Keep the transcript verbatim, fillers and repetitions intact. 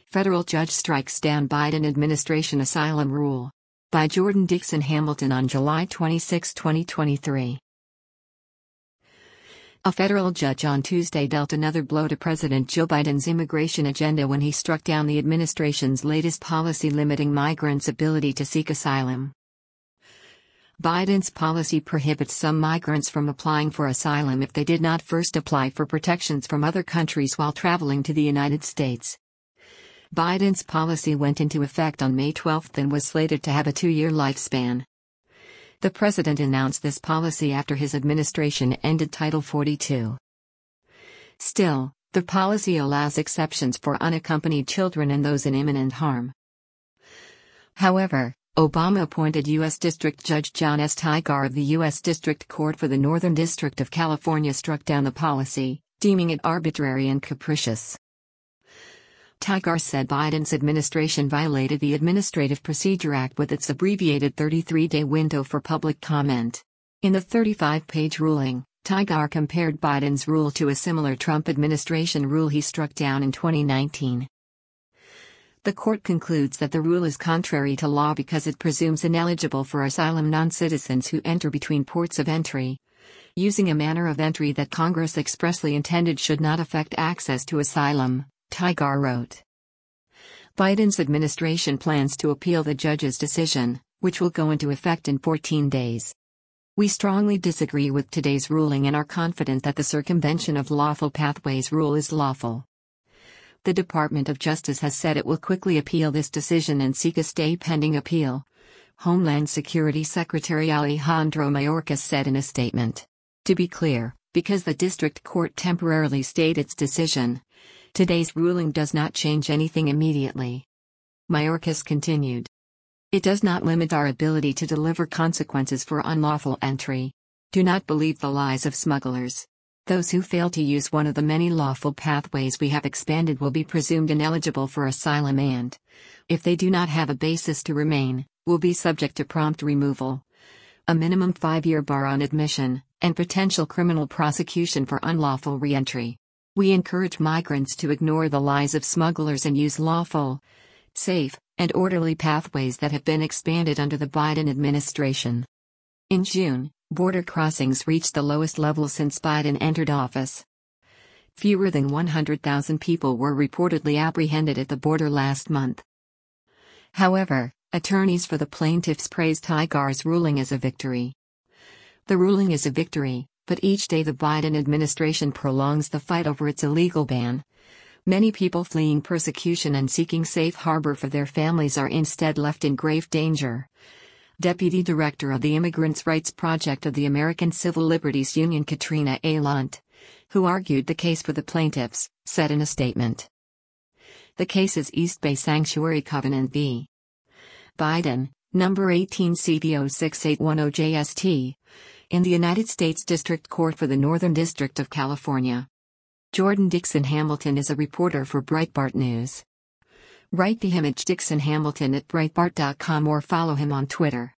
Federal judge strikes down Biden administration asylum rule. By Jordan Dixon Hamilton on July twenty-sixth, twenty twenty-three. A federal judge on Tuesday dealt another blow to President Joe Biden's immigration agenda when he struck down the administration's latest policy limiting migrants' ability to seek asylum. Biden's policy prohibits some migrants from applying for asylum if they did not first apply for protections from other countries while traveling to the United States. Biden's policy went into effect on May twelfth and was slated to have a two-year lifespan. The president announced this policy after his administration ended Title forty-two. Still, the policy allows exceptions for unaccompanied children and those in imminent harm. However, Obama-appointed U S District Judge John S. Tigar of the U S District Court for the Northern District of California struck down the policy, deeming it arbitrary and capricious. Tigar said Biden's administration violated the Administrative Procedure Act with its abbreviated thirty-three day window for public comment. In the thirty-five page ruling, Tigar compared Biden's rule to a similar Trump administration rule he struck down in twenty nineteen. The court concludes that the rule is contrary to law because it presumes ineligible for asylum non-citizens who enter between ports of entry, using a manner of entry that Congress expressly intended should not affect access to asylum. Tigar wrote. Biden's administration plans to appeal the judge's decision, which will go into effect in fourteen days. We strongly disagree with today's ruling and are confident that the circumvention of lawful pathways rule is lawful. The Department of Justice has said it will quickly appeal this decision and seek a stay pending appeal, Homeland Security Secretary Alejandro Mayorkas said in a statement. To be clear, because the district court temporarily stayed its decision, today's ruling does not change anything immediately. Mayorkas continued. It does not limit our ability to deliver consequences for unlawful entry. Do not believe the lies of smugglers. Those who fail to use one of the many lawful pathways we have expanded will be presumed ineligible for asylum and, if they do not have a basis to remain, will be subject to prompt removal, a minimum five-year bar on admission, and potential criminal prosecution for unlawful reentry. We encourage migrants to ignore the lies of smugglers and use lawful, safe, and orderly pathways that have been expanded under the Biden administration. In June, border crossings reached the lowest level since Biden entered office. Fewer than one hundred thousand people were reportedly apprehended at the border last month. However, attorneys for the plaintiffs praised Tigar's ruling as a victory. The ruling is a victory, but each day the Biden administration prolongs the fight over its illegal ban. Many people fleeing persecution and seeking safe harbor for their families are instead left in grave danger. Deputy Director of the Immigrants' Rights Project of the American Civil Liberties Union Katrina A. Lunt, who argued the case for the plaintiffs, said in a statement. The case is East Bay Sanctuary Covenant v. Biden, number eighteen C V zero six eight one zero J S T, in the United States District Court for the Northern District of California. Jordan Dixon Hamilton is a reporter for Breitbart News. Write the image Dixon Hamilton at Breitbart dot com or follow him on Twitter.